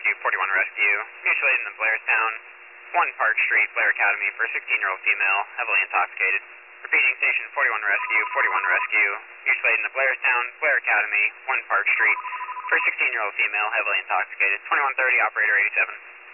Rescue, 41 Rescue, mutually in the Blairstown, 1 Park Street, Blair Academy for a 16-year-old female, heavily intoxicated. Repeating station 41 Rescue, 41 Rescue, mutually in the Blairstown, Blair Academy, 1 Park Street for a 16-year-old female, heavily intoxicated. 2130, operator 87.